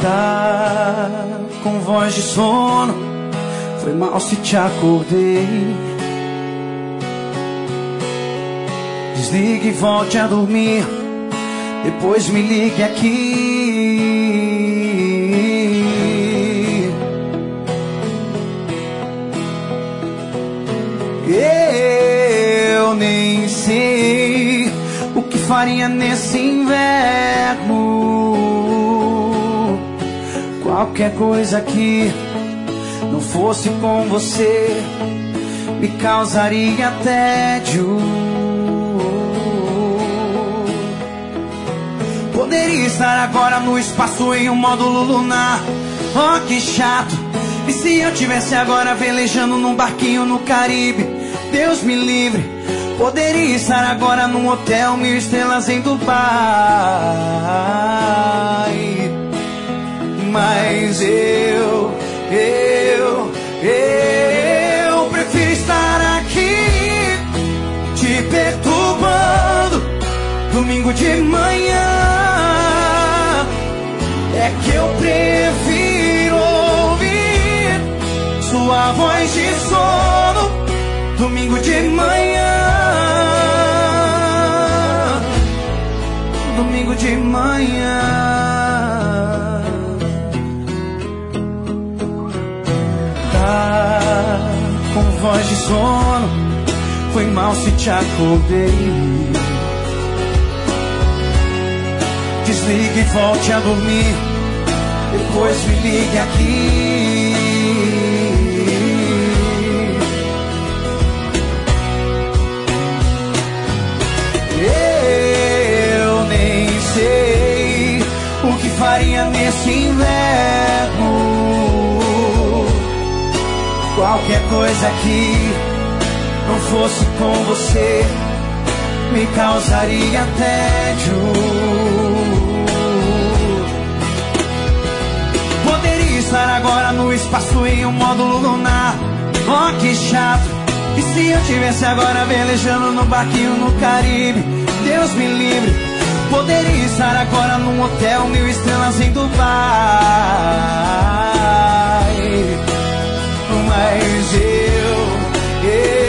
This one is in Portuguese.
Tá com voz de sono, foi mal se te acordei. Desligue e volte a dormir, depois me ligue aqui. Eu nem sei o que faria nesse inverno. Qualquer coisa que não fosse com você me causaria tédio. Poderia estar agora no espaço em um módulo lunar. Oh, que chato. E se eu tivesse agora velejando num barquinho no Caribe? Deus me livre. Poderia estar agora num hotel 1000 estrelas em Dubai. Mas eu prefiro estar aqui te perturbando domingo de manhã. É que eu prefiro ouvir sua voz de sono domingo de manhã. Domingo de manhã. Tá com voz de sono, foi mal se te acordei. Desligue e volte a dormir, depois me ligue aqui. Eu nem sei o que faria nesse inverno. Qualquer coisa que não fosse com você me causaria tédio. Poderia estar agora no espaço em um módulo lunar. Oh, que chato. E se eu tivesse agora velejando no barquinho no Caribe? Deus me livre. Poderia estar agora num hotel 1000 estrelas em Dubai. Mas eu